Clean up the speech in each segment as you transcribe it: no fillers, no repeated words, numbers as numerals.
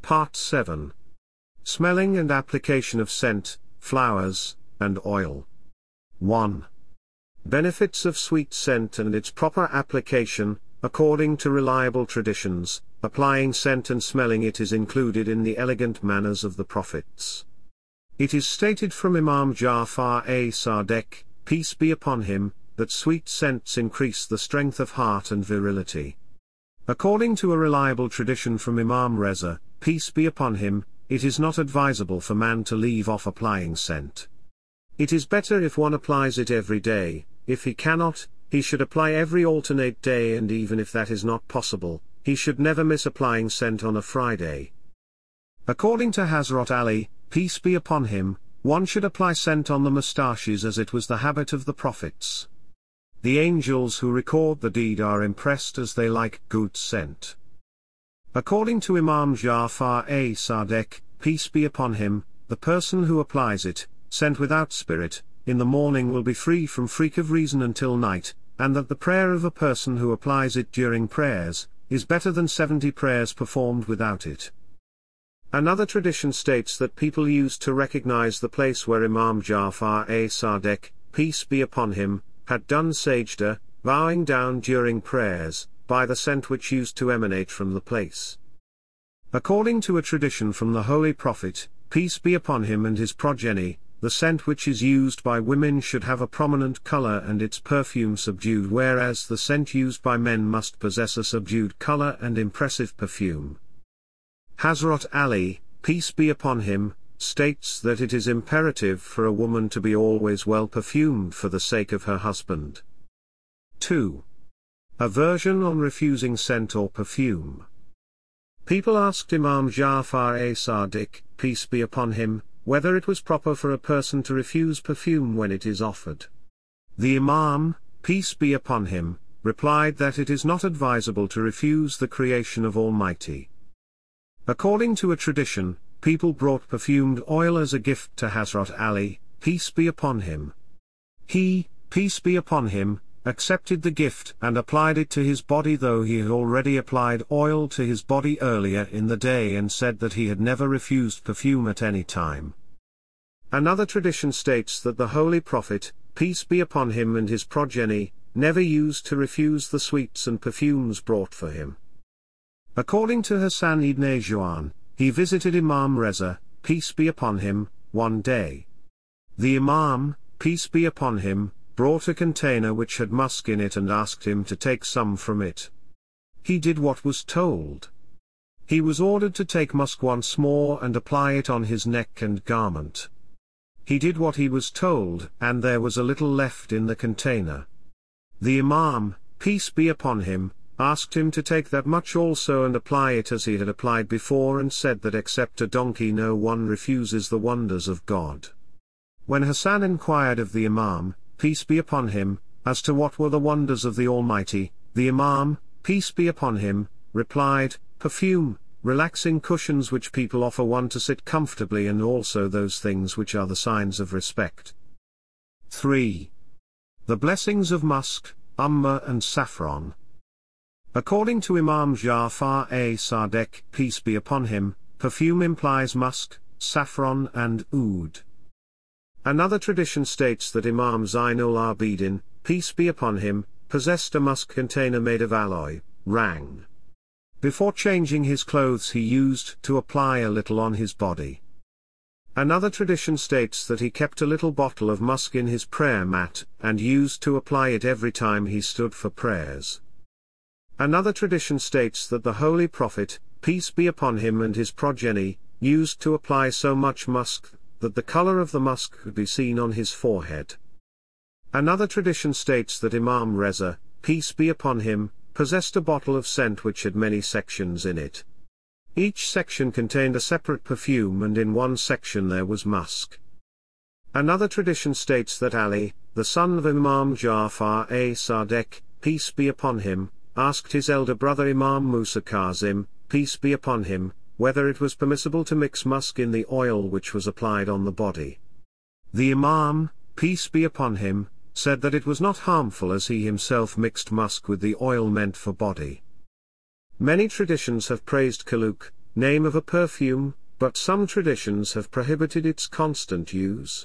Part 7. Smelling and application of scent, flowers, and oil. 1. Benefits of sweet scent and its proper application. According to reliable traditions, applying scent and smelling it is included in the elegant manners of the prophets. It is stated from Imam Ja'far Sadiq, peace be upon him, that sweet scents increase the strength of heart and virility. According to a reliable tradition from Imam Reza, peace be upon him, it is not advisable for man to leave off applying scent. It is better if one applies it every day. If he cannot, he should apply every alternate day, and even if that is not possible, he should never miss applying scent on a Friday. According to Hazrat Ali, peace be upon him, one should apply scent on the moustaches as it was the habit of the prophets. The angels who record the deed are impressed as they like good scent. According to Imam Ja'far Sadiq, peace be upon him, the person who applies it, scent without spirit, in the morning will be free from freak of reason until night, and that the prayer of a person who applies it during prayers, is better than 70 prayers performed without it. Another tradition states that people used to recognize the place where Imam Ja'far Sadiq, peace be upon him, had done sajda, bowing down during prayers, by the scent which used to emanate from the place. According to a tradition from the Holy Prophet, peace be upon him and his progeny, the scent which is used by women should have a prominent color and its perfume subdued, whereas the scent used by men must possess a subdued color and impressive perfume. Hazrat Ali, peace be upon him, states that it is imperative for a woman to be always well perfumed for the sake of her husband. 2. A version on refusing scent or perfume. People asked Imam Ja'far Sadiq, peace be upon him, whether it was proper for a person to refuse perfume when it is offered. The Imam, peace be upon him, replied that it is not advisable to refuse the creation of Almighty. According to a tradition, people brought perfumed oil as a gift to Hazrat Ali, peace be upon him. He, peace be upon him, accepted the gift and applied it to his body, though he had already applied oil to his body earlier in the day, and said that he had never refused perfume at any time. Another tradition states that the Holy Prophet, peace be upon him and his progeny, never used to refuse the sweets and perfumes brought for him. According to Hassan ibn Juan, he visited Imam Reza, peace be upon him, one day. The Imam, peace be upon him, brought a container which had musk in it and asked him to take some from it. He did what was told. He was ordered to take musk once more and apply it on his neck and garment. He did what he was told, and there was a little left in the container. The Imam, peace be upon him, asked him to take that much also and apply it as he had applied before, and said that except a donkey no one refuses the wonders of God. When Hassan inquired of the Imam, peace be upon him, as to what were the wonders of the Almighty, the Imam, peace be upon him, replied, perfume, relaxing cushions which people offer one to sit comfortably, and also those things which are the signs of respect. 3. The blessings of musk, umma and saffron. According to Imam Ja'far Sadiq, peace be upon him, perfume implies musk, saffron and oud. Another tradition states that Imam Zainul Abidin, peace be upon him, possessed a musk container made of alloy, rang. Before changing his clothes he used to apply a little on his body. Another tradition states that he kept a little bottle of musk in his prayer mat, and used to apply it every time he stood for prayers. Another tradition states that the Holy Prophet, peace be upon him and his progeny, used to apply so much musk that the color of the musk could be seen on his forehead. Another tradition states that Imam Reza, peace be upon him, possessed a bottle of scent which had many sections in it. Each section contained a separate perfume, and in one section there was musk. Another tradition states that Ali, the son of Imam Ja'far Sadiq, peace be upon him, asked his elder brother Imam Musa Kazim, peace be upon him, whether it was permissible to mix musk in the oil which was applied on the body. The Imam, peace be upon him, said that it was not harmful, as he himself mixed musk with the oil meant for body. Many traditions have praised Kaluk, name of a perfume, but some traditions have prohibited its constant use.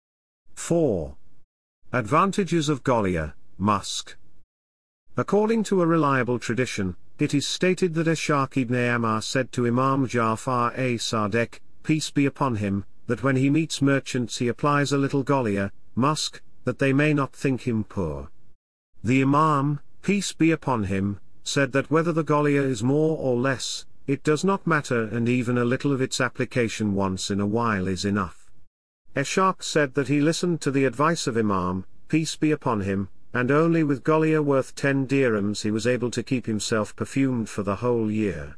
4. Advantages of Golia, musk. According to a reliable tradition, it is stated that Ishaq ibn Ammar said to Imam Ja'far-Sadiq, peace be upon him, that when he meets merchants he applies a little Golia, musk, that they may not think him poor. The Imam, peace be upon him, said that whether the Golia is more or less, it does not matter, and even a little of its application once in a while is enough. Ishaq said that he listened to the advice of Imam, peace be upon him, and only with Golia worth 10 dirhams he was able to keep himself perfumed for the whole year.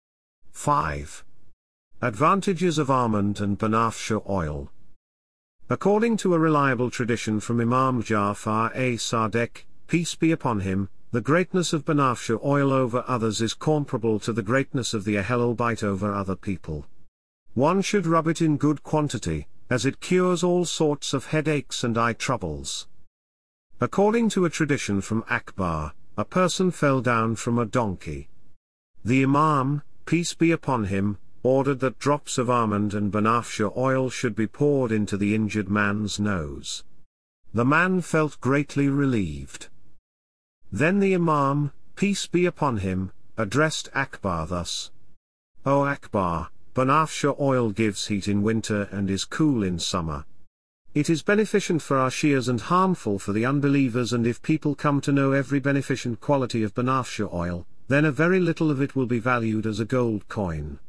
5. Advantages of almond and banafsha oil. According to a reliable tradition from Imam Ja'far-Sadiq, peace be upon him, the greatness of banafsha oil over others is comparable to the greatness of the Ahlul Bayt over other people. One should rub it in good quantity, as it cures all sorts of headaches and eye troubles. According to a tradition from Akbar, a person fell down from a donkey. The Imam, peace be upon him, ordered that drops of almond and banafsha oil should be poured into the injured man's nose. The man felt greatly relieved. Then the Imam, peace be upon him, addressed Akbar thus: O Akbar, banafsha oil gives heat in winter and is cool in summer. It is beneficent for our Shias and harmful for the unbelievers, and if people come to know every beneficent quality of banafsha oil, then a very little of it will be valued as a gold coin.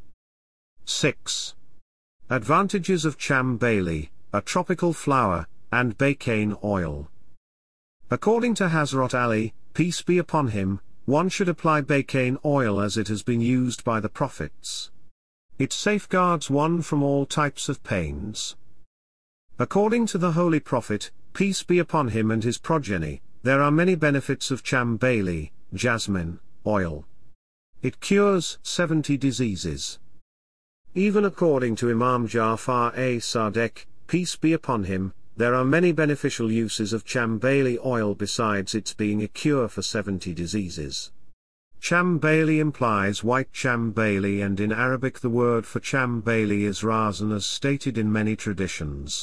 6. Advantages of chambali, a tropical flower, and bacane oil. According to Hazrat Ali, peace be upon him, one should apply bacane oil as it has been used by the prophets. It safeguards one from all types of pains. According to the Holy Prophet, peace be upon him and his progeny, there are many benefits of chambali, jasmine, oil. It cures 70 diseases. Even according to Imam Ja'far-Sadiq, peace be upon him, there are many beneficial uses of chambali oil besides its being a cure for 70 diseases. Chambali implies white chambali, and in Arabic the word for chambali is razan, as stated in many traditions.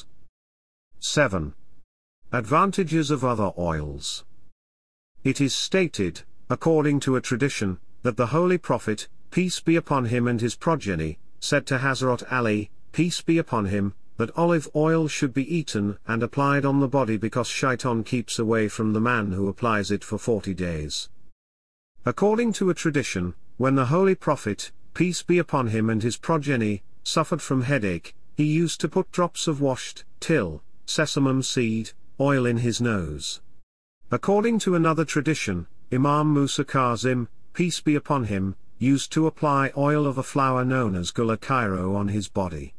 7. Advantages of other oils. It is stated, according to a tradition, that the Holy Prophet, peace be upon him and his progeny, said to Hazrat Ali, peace be upon him, that olive oil should be eaten and applied on the body because shaitan keeps away from the man who applies it for 40 days. According to a tradition, when the Holy Prophet, peace be upon him and his progeny, suffered from headache, he used to put drops of washed till, sesame seed, oil in his nose. According to another tradition, Imam Musa Kazim, peace be upon him, used to apply oil of a flower known as Gula Cairo on his body.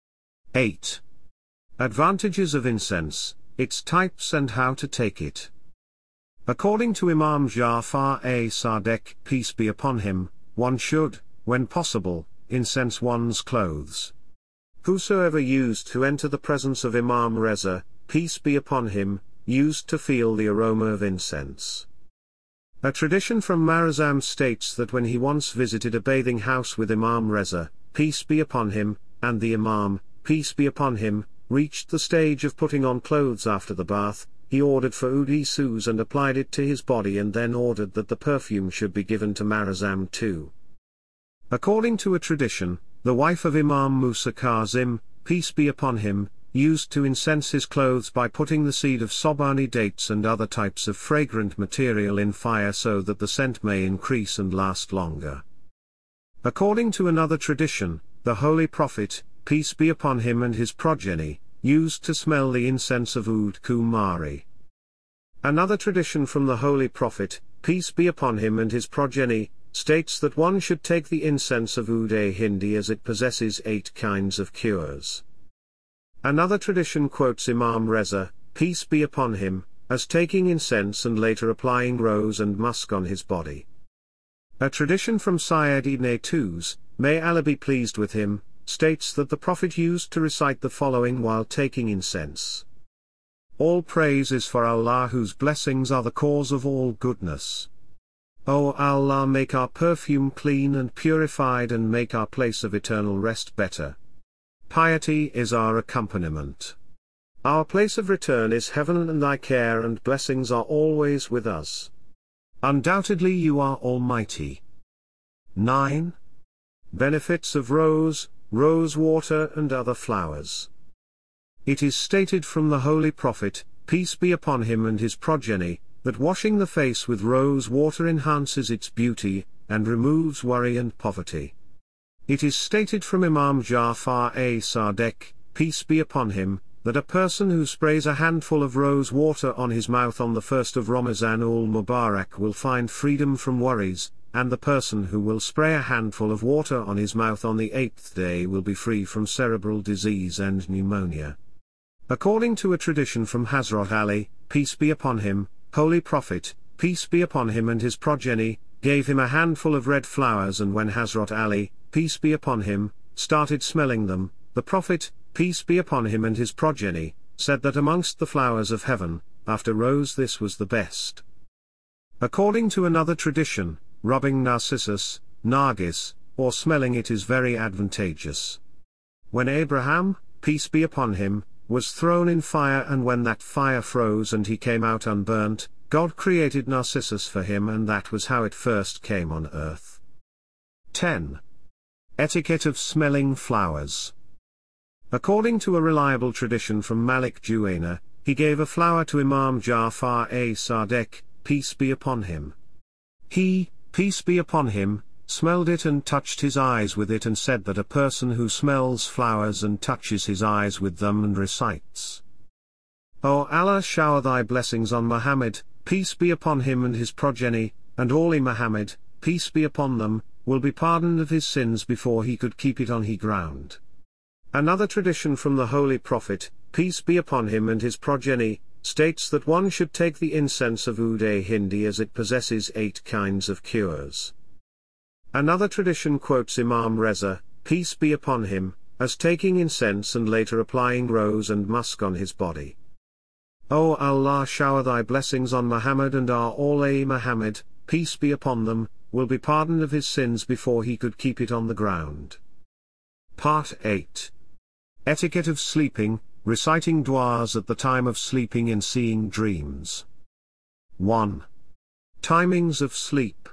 8. Advantages of incense, its types and how to take it. According to Imam Ja'far-Sadiq, peace be upon him, one should, when possible, incense one's clothes. Whosoever used to enter the presence of Imam Reza, peace be upon him, used to feel the aroma of incense. A tradition from Marazam states that when he once visited a bathing house with Imam Reza, peace be upon him, and the Imam, peace be upon him, reached the stage of putting on clothes after the bath, he ordered for oud sous and applied it to his body, and then ordered that the perfume should be given to Marazam too. According to a tradition, the wife of Imam Musa Kazim, peace be upon him, used to incense his clothes by putting the seed of Sobani dates and other types of fragrant material in fire so that the scent may increase and last longer. According to another tradition, the Holy Prophet, peace be upon him and his progeny, used to smell the incense of Oud Kumari. Another tradition from the Holy Prophet, peace be upon him and his progeny, states that one should take the incense of Oud-e-Hindi as it possesses 8 kinds of cures. Another tradition quotes Imam Reza, peace be upon him, as taking incense and later applying rose and musk on his body. A tradition from Sayyid ibn Tuz, may Allah be pleased with him, states that the Prophet used to recite the following while taking incense. All praise is for Allah, whose blessings are the cause of all goodness. O Allah, make our perfume clean and purified and make our place of eternal rest better. Piety is our accompaniment. Our place of return is heaven, and thy care and blessings are always with us. Undoubtedly you are almighty. 9. Benefits of rose water and other flowers. It is stated from the Holy Prophet, peace be upon him and his progeny, that washing the face with rose water enhances its beauty, and removes worry and poverty. It is stated from Imam Ja'far as-Sadiq, peace be upon him, that a person who sprays a handful of rose water on his mouth on the 1st of Ramazan ul-Mubarak will find freedom from worries, and the person who will spray a handful of water on his mouth on the 8th day will be free from cerebral disease and pneumonia. According to a tradition from Hazrat Ali, peace be upon him, Holy Prophet, peace be upon him and his progeny, gave him a handful of red flowers, and when Hazrat Ali, peace be upon him, started smelling them, the Prophet, peace be upon him and his progeny, said that amongst the flowers of heaven, after rose this was the best. According to another tradition, rubbing narcissus, nargis, or smelling it is very advantageous. When Abraham, peace be upon him, was thrown in fire, and when that fire froze and he came out unburnt, God created narcissus for him, and that was how it first came on earth. 10. Etiquette of smelling flowers. According to a reliable tradition from Malik Juwaina, he gave a flower to Imam Ja'far as-Sadiq, peace be upon him. He, peace be upon him, smelled it and touched his eyes with it, and said that a person who smells flowers and touches his eyes with them and recites, O Allah, shower thy blessings on Muhammad, peace be upon him and his progeny, and Ali Muhammad, peace be upon them, will be pardoned of his sins before he could keep it on the ground. Another tradition from the Holy Prophet, peace be upon him and his progeny, states that one should take the incense of Oud-e-Hindi as it possesses 8 kinds of cures. Another tradition quotes Imam Reza, peace be upon him, as taking incense and later applying rose and musk on his body. O Allah, shower thy blessings on Muhammad and our Ali Muhammad, peace be upon them, will be pardoned of his sins before he could keep it on the ground. Part 8. Etiquette of sleeping, reciting du'as at the time of sleeping and seeing dreams. 1. Timings of sleep.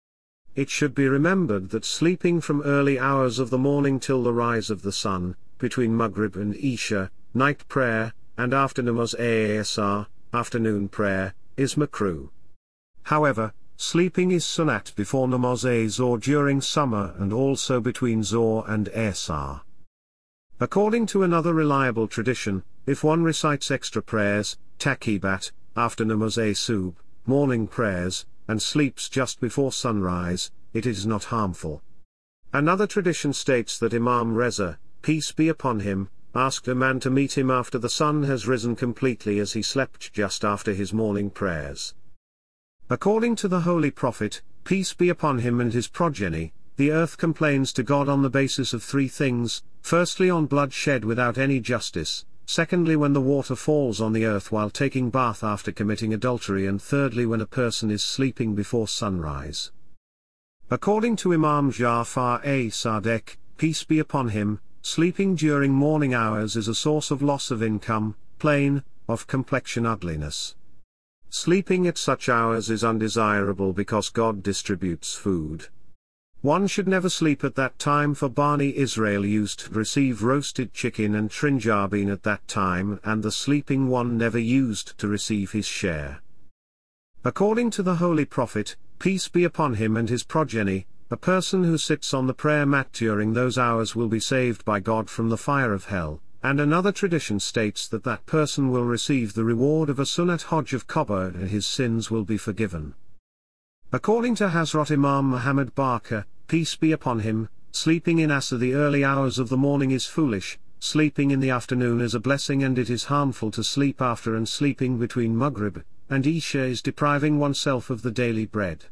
It should be remembered that sleeping from early hours of the morning till the rise of the sun, between Maghrib and Isha, night prayer, and after Namaz Asr, afternoon prayer, is makruh. However, sleeping is sunnat before Namaz Zuhr during summer and also between Zuhr and Asr. According to another reliable tradition, if one recites extra prayers, taqibat, after Namaz Subh, morning prayers, and sleeps just before sunrise, it is not harmful. Another tradition states that Imam Reza, peace be upon him, asked a man to meet him after the sun has risen completely, as he slept just after his morning prayers. According to the Holy Prophet, peace be upon him and his progeny, the earth complains to God on the basis of 3 things, firstly on blood shed without any justice, secondly when the water falls on the earth while taking bath after committing adultery, and thirdly when a person is sleeping before sunrise. According to Imam Ja'far as-Sadiq, peace be upon him, sleeping during morning hours is a source of loss of income, plain, of complexion ugliness. Sleeping at such hours is undesirable because God distributes food. One should never sleep at that time, for Bani Israel used to receive roasted chicken and trinjabin at that time, and the sleeping one never used to receive his share. According to the Holy Prophet, peace be upon him and his progeny, a person who sits on the prayer mat during those hours will be saved by God from the fire of hell, and another tradition states that that person will receive the reward of a Sunnat Hajj of Kaaba and his sins will be forgiven. According to Hazrat Imam Muhammad Baqir, peace be upon him, sleeping in Asr the early hours of the morning is foolish, sleeping in the afternoon is a blessing, and it is harmful to sleep after, and sleeping between Maghrib and Isha is depriving oneself of the daily bread.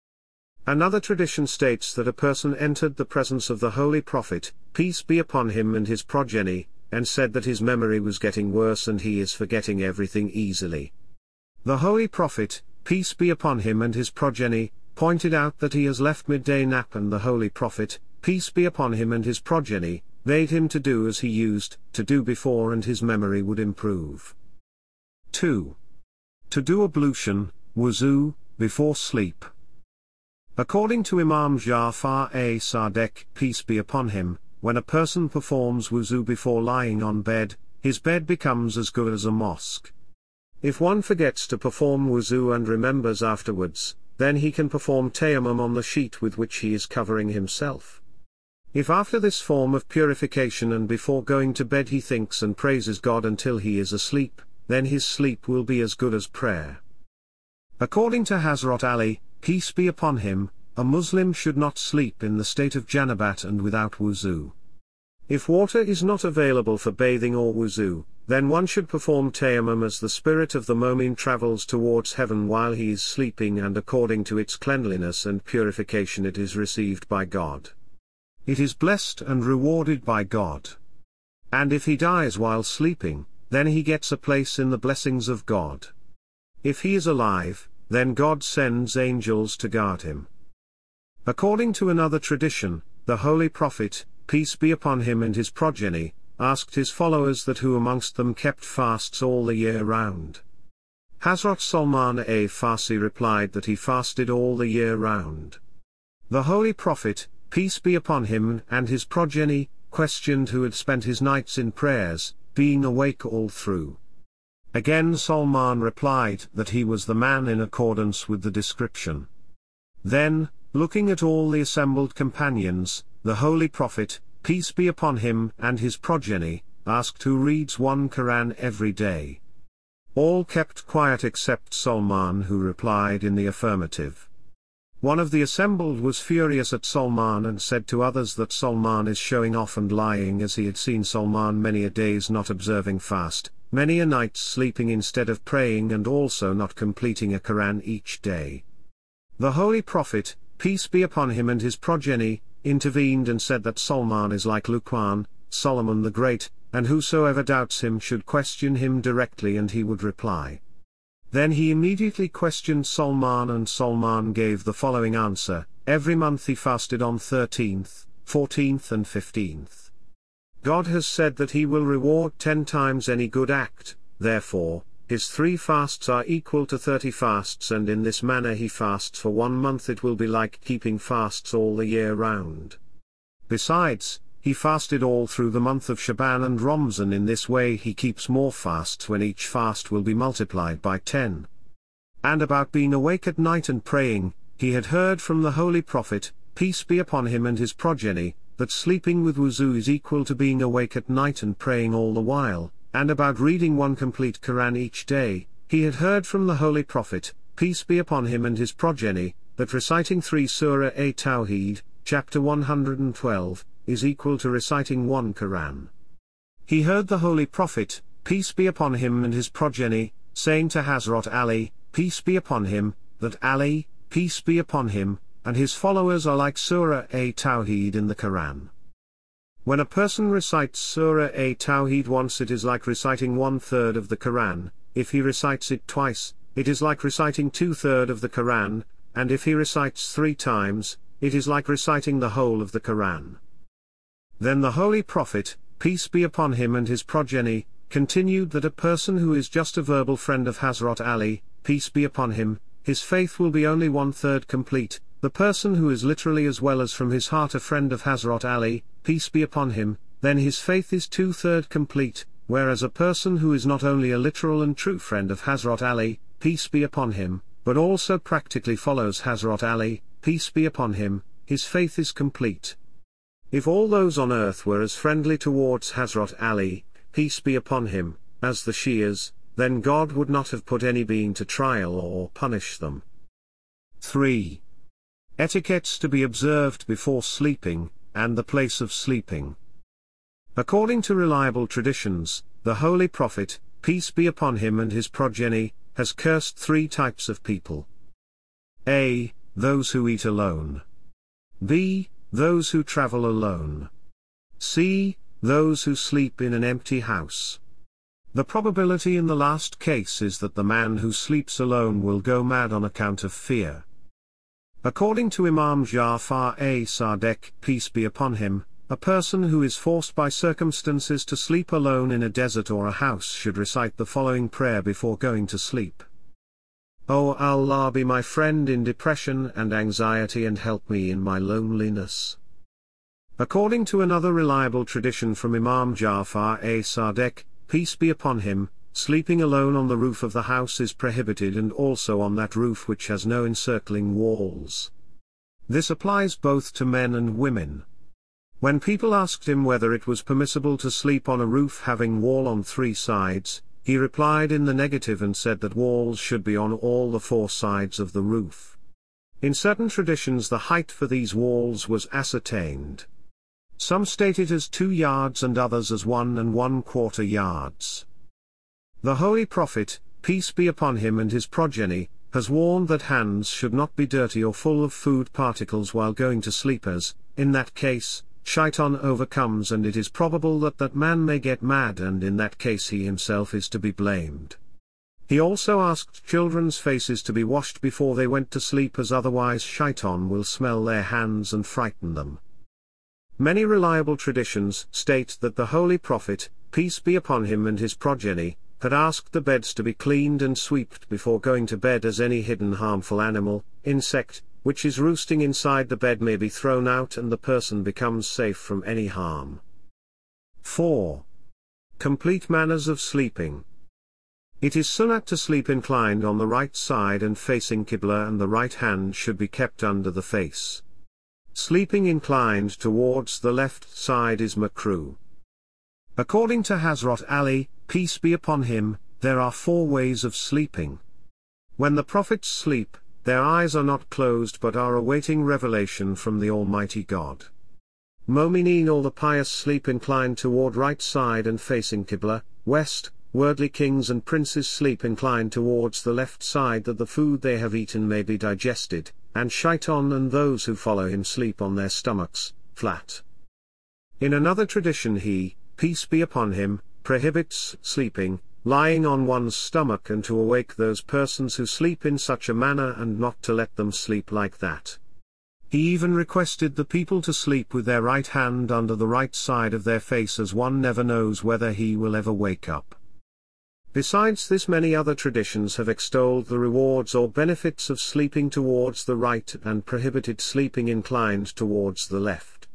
Another tradition states that a person entered the presence of the Holy Prophet, peace be upon him and his progeny, and said that his memory was getting worse and he is forgetting everything easily. The Holy Prophet, peace be upon him and his progeny, pointed out that he has left midday nap, and the Holy Prophet, peace be upon him and his progeny, bade him to do as he used to do before, and his memory would improve. 2. To do ablution, wuzu, before sleep. According to Imam Ja'far-Sadiq, peace be upon him, when a person performs wuzu before lying on bed, his bed becomes as good as a mosque. If one forgets to perform wuzu and remembers afterwards, then he can perform tayammum on the sheet with which he is covering himself. If after this form of purification and before going to bed he thinks and praises God until he is asleep, then his sleep will be as good as prayer. According to Hazrat Ali, peace be upon him, a Muslim should not sleep in the state of janabat and without wuzu. If water is not available for bathing or wuzu, then one should perform tayammum as the spirit of the mu'min travels towards heaven while he is sleeping, and according to its cleanliness and purification it is received by God. It is blessed and rewarded by God. And if he dies while sleeping, then he gets a place in the blessings of God. If he is alive, then God sends angels to guard him. According to another tradition, the Holy Prophet, peace be upon him and his progeny, asked his followers that who amongst them kept fasts all the year round. Hazrat Salman Farsi replied that he fasted all the year round. The Holy Prophet, peace be upon him and his progeny, questioned who had spent his nights in prayers, being awake all through. Again Salman replied that he was the man in accordance with the description. Then, looking at all the assembled companions, the Holy Prophet, peace be upon him and his progeny, asked who reads one Quran every day. All kept quiet except Salman, who replied in the affirmative. One of the assembled was furious at Salman and said to others that Salman is showing off and lying, as he had seen Salman many a days not observing fast, many a night sleeping instead of praying, and also not completing a Quran each day. The Holy Prophet, peace be upon him and his progeny, intervened and said that Salman is like Luqman, Solomon the Great, and whosoever doubts him should question him directly and he would reply. Then he immediately questioned Salman, and Salman gave the following answer: every month he fasted on 13th, 14th and 15th. God has said that he will reward 10 times any good act, therefore, his 3 fasts are equal to 30 fasts, and in this manner he fasts for 1 month, it will be like keeping fasts all the year round. Besides, he fasted all through the month of Shaban and Ramzan. In this way he keeps more fasts, when each fast will be multiplied by 10. And about being awake at night and praying, he had heard from the Holy Prophet, peace be upon him and his progeny, that sleeping with wuzu is equal to being awake at night and praying all the while, and about reading 1 complete Quran each day, he had heard from the Holy Prophet, peace be upon him and his progeny, that reciting 3 Surah At-Tawheed, chapter 112, is equal to reciting 1 Quran. He heard the Holy Prophet, peace be upon him and his progeny, saying to Hazrat Ali, peace be upon him, that Ali, peace be upon him, and his followers are like Surah At-Tawheed in the Quran. When a person recites Surah At-Tawheed once, it is like reciting 1/3 of the Quran. If he recites it twice, it is like reciting 2/3 of the Quran, and if he recites 3 times, it is like reciting the whole of the Quran. Then the Holy Prophet, peace be upon him and his progeny, continued that a person who is just a verbal friend of Hazrat Ali, peace be upon him, his faith will be only 1/3 complete. The person who is literally as well as from his heart a friend of Hazrat Ali, peace be upon him, then his faith is 2/3 complete, whereas a person who is not only a literal and true friend of Hazrat Ali, peace be upon him, but also practically follows Hazrat Ali, peace be upon him, his faith is complete. If all those on earth were as friendly towards Hazrat Ali, peace be upon him, as the Shias, then God would not have put any being to trial or punish them. 3. Etiquettes to be observed before sleeping, and the place of sleeping. According to reliable traditions, the Holy Prophet, peace be upon him and his progeny, has cursed 3 types of people. A. Those who eat alone. B. Those who travel alone. C. Those who sleep in an empty house. The probability in the last case is that the man who sleeps alone will go mad on account of fear. According to Imam Ja'far-Sadiq, peace be upon him, a person who is forced by circumstances to sleep alone in a desert or a house should recite the following prayer before going to sleep. O Allah, be my friend in depression and anxiety and help me in my loneliness. According to another reliable tradition from Imam Ja'far-Sadiq, peace be upon him, sleeping alone on the roof of the house is prohibited, and also on that roof which has no encircling walls. This applies both to men and women. When people asked him whether it was permissible to sleep on a roof having wall on 3 sides, he replied in the negative and said that walls should be on all the 4 sides of the roof. In certain traditions the height for these walls was ascertained. Some state it as 2 yards and others as 1 1/4 yards. The Holy Prophet, peace be upon him and his progeny, has warned that hands should not be dirty or full of food particles while going to sleep, as, in that case, Shaitan overcomes, and it is probable that that man may get mad, and in that case he himself is to be blamed. He also asked children's faces to be washed before they went to sleep, as otherwise Shaitan will smell their hands and frighten them. Many reliable traditions state that the Holy Prophet, peace be upon him and his progeny, had asked the beds to be cleaned and swept before going to bed, as any hidden harmful animal, insect, which is roosting inside the bed may be thrown out and the person becomes safe from any harm. 4. Complete manners of sleeping. It is sunnat to sleep inclined on the right side and facing Qibla, and the right hand should be kept under the face. Sleeping inclined towards the left side is makruh. According to Hazrat Ali, peace be upon him, there are 4 ways of sleeping. When the prophets sleep, their eyes are not closed but are awaiting revelation from the Almighty God. Momineen, all the pious, sleep inclined toward right side and facing Qibla, west. Worldly kings and princes sleep inclined towards the left side, that the food they have eaten may be digested, and Shaitan and those who follow him sleep on their stomachs, flat. In another tradition he, peace be upon him, prohibits sleeping, lying on one's stomach, and to awake those persons who sleep in such a manner and not to let them sleep like that. He even requested the people to sleep with their right hand under the right side of their face, as one never knows whether he will ever wake up. Besides this, many other traditions have extolled the rewards or benefits of sleeping towards the right and prohibited sleeping inclined towards the left.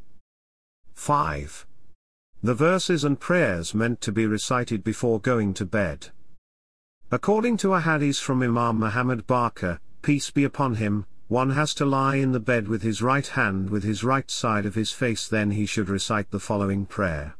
5. The verses and prayers meant to be recited before going to bed. According to a hadith from Imam Muhammad Baqir, peace be upon him, one has to lie in the bed with his right hand with his right side of his face, then he should recite the following prayer.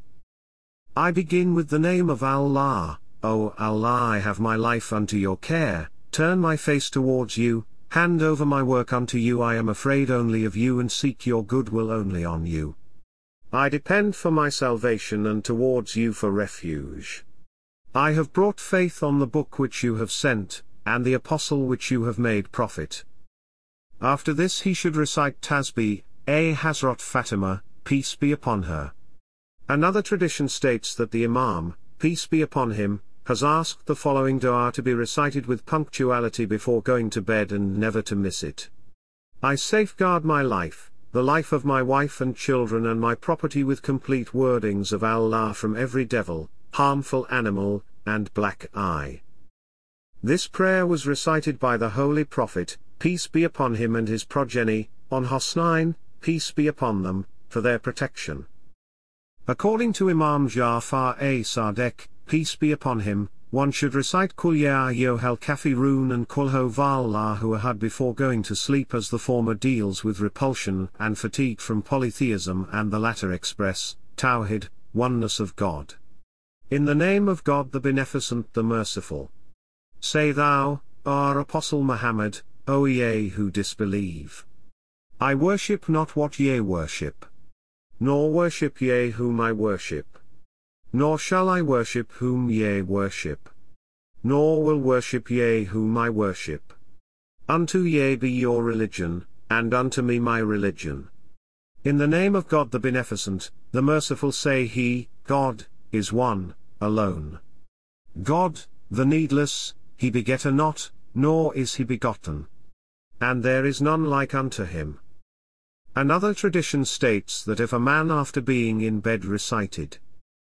I begin with the name of Allah. O Allah, I have my life unto your care, turn my face towards you, hand over my work unto you, I am afraid only of you and seek your goodwill only on you. I depend for my salvation and towards you for refuge. I have brought faith on the book which you have sent, and the apostle which you have made prophet. After this he should recite Tasbih, Hazrat Fatima, peace be upon her. Another tradition states that the Imam, peace be upon him, has asked the following dua to be recited with punctuality before going to bed and never to miss it. I safeguard my life, the life of my wife and children and my property with complete wordings of Allah from every devil, harmful animal, and black eye. This prayer was recited by the Holy Prophet, peace be upon him and his progeny, on Husnain, peace be upon them, for their protection. According to Imam Ja'far-Sadiq, peace be upon him, one should recite Qul Ya Ayyuhal Kafirun and Qul Huwallahu Ahad before going to sleep, as the former deals with repulsion and fatigue from polytheism and the latter express Tawhid, oneness of God. In the name of God the Beneficent, the Merciful. Say thou, our Apostle Muhammad, O ye who disbelieve. I worship not what ye worship. Nor worship ye whom I worship. Nor shall I worship whom ye worship. Nor will worship ye whom I worship. Unto ye be your religion, and unto me my religion. In the name of God the Beneficent, the Merciful, say he, God, is one, alone. God, the needless, he begetter not, nor is he begotten. and there is none like unto him. Another tradition states that if a man after being in bed recited,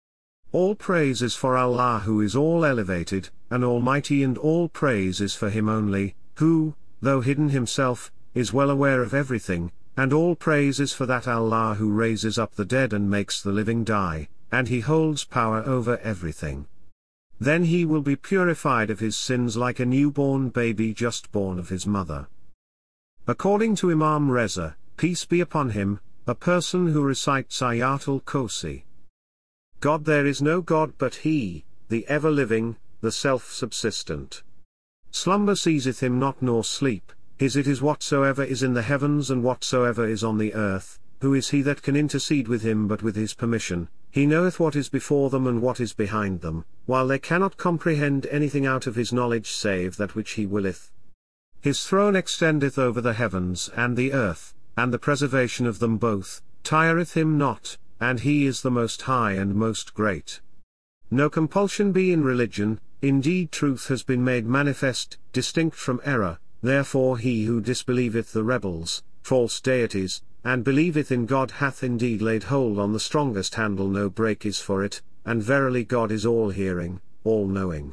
"All praise is for Allah who is all elevated, and almighty, and all praise is for him only, who, though hidden himself, is well aware of everything, and all praise is for that Allah who raises up the dead and makes the living die, and he holds power over everything," then he will be purified of his sins like a newborn baby just born of his mother. According to Imam Reza, peace be upon him, a person who recites Ayatul Kursi, "God, there is no God but He, the ever-living, the self-subsistent. Slumber seizeth him not nor sleep, his it is whatsoever is in the heavens and whatsoever is on the earth, who is he that can intercede with him but with his permission, he knoweth what is before them and what is behind them, while they cannot comprehend anything out of his knowledge save that which he willeth. His throne extendeth over the heavens and the earth, and the preservation of them both, tireth him not, and he is the most high and most great. No compulsion be in religion, indeed truth has been made manifest, distinct from error, therefore he who disbelieveth the rebels, false deities, and believeth in God hath indeed laid hold on the strongest handle, no break is for it, and verily God is all-hearing, all-knowing.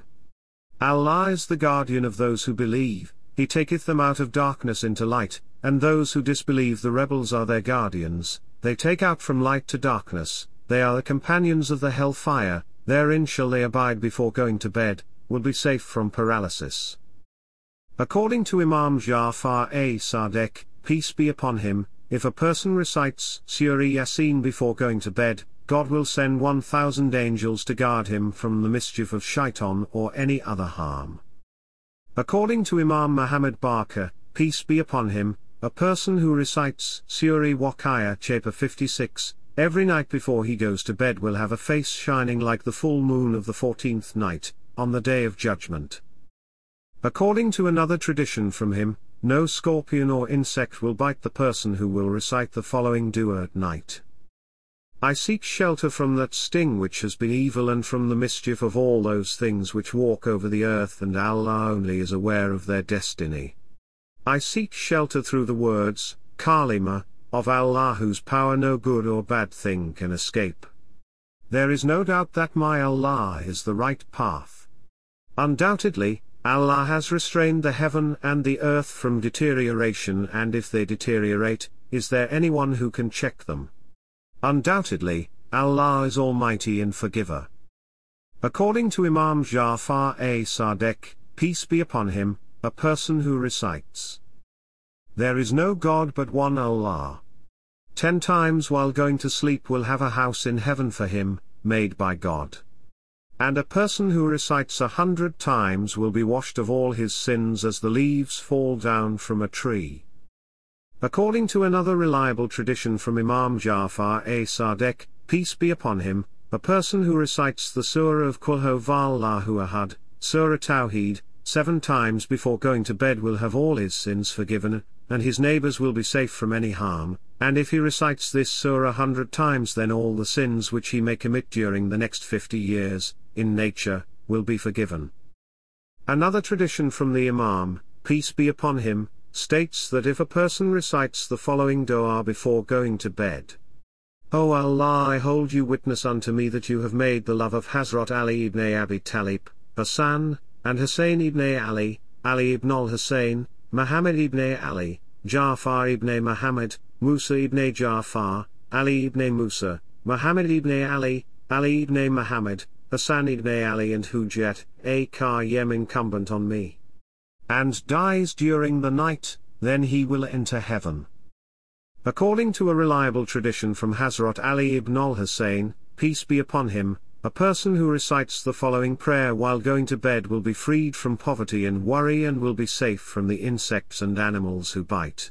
Allah is the guardian of those who believe, he taketh them out of darkness into light, and those who disbelieve the rebels are their guardians, they take out from light to darkness, they are the companions of the hell fire, therein shall they abide before going to bed, will be safe from paralysis. According to Imam Ja'far Sadiq, peace be upon him, if a person recites Surah Yasin before going to bed, God will send 1,000 angels to guard him from the mischief of shaitan or any other harm. According to Imam Muhammad Baqir, peace be upon him, a person who recites Surah Waqiah chapter 56, every night before he goes to bed will have a face shining like the full moon of the 14th night, on the day of judgment. According to another tradition from him, no scorpion or insect will bite the person who will recite the following dua at night. I seek shelter from that sting which has been evil and from the mischief of all those things which walk over the earth, and Allah only is aware of their destiny. I seek shelter through the words, Kalima, of Allah whose power no good or bad thing can escape. There is no doubt that my Allah is the right path. Undoubtedly, Allah has restrained the heaven and the earth from deterioration, and if they deteriorate, is there anyone who can check them? Undoubtedly, Allah is Almighty and Forgiver. According to Imam Ja'far Sadiq, peace be upon him, a person who recites, there is no God but one Allah, 10 times while going to sleep will have a house in heaven for him, made by God. And a person who recites 100 times will be washed of all his sins as the leaves fall down from a tree. According to another reliable tradition from Imam Ja'far Sadiq, peace be upon him, a person who recites the Surah of Qul Huwallahu Ahad, Surah Tawheed, 7 times before going to bed will have all his sins forgiven, and his neighbors will be safe from any harm, and if he recites this surah 100 times, then all the sins which he may commit during the next 50 years, in nature, will be forgiven. Another tradition from the Imam, peace be upon him, states that if a person recites the following dua before going to bed, O Allah, I hold you witness unto me that you have made the love of Hazrat Ali ibn Abi Talib, Hassan, and Hussein ibn Ali, Ali ibn al-Hussein, Muhammad ibn Ali, Ja'far ibn Muhammad, Musa ibn Ja'far, Ali ibn Musa, Muhammad ibn Ali, Ali ibn Muhammad, Hassan ibn Ali and Hujjat, a Qayyim incumbent on me, and dies during the night, then he will enter heaven. According to a reliable tradition from Hazrat Ali ibn al-Hussein, peace be upon him, a person who recites the following prayer while going to bed will be freed from poverty and worry and will be safe from the insects and animals who bite.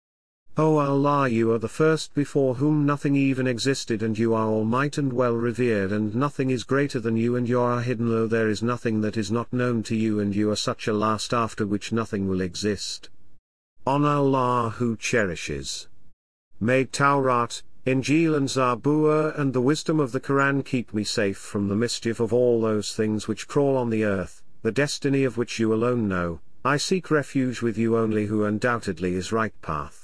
O Allah, you are the first before whom nothing even existed, and you are all-might and well-revered, and nothing is greater than you, and you are hidden, though there is nothing that is not known to you, and you are such a last after which nothing will exist. On Allah who cherishes, made Tawrat, Injil and Zabur and the wisdom of the Quran, keep me safe from the mischief of all those things which crawl on the earth, the destiny of which you alone know, I seek refuge with you only who undoubtedly is right path.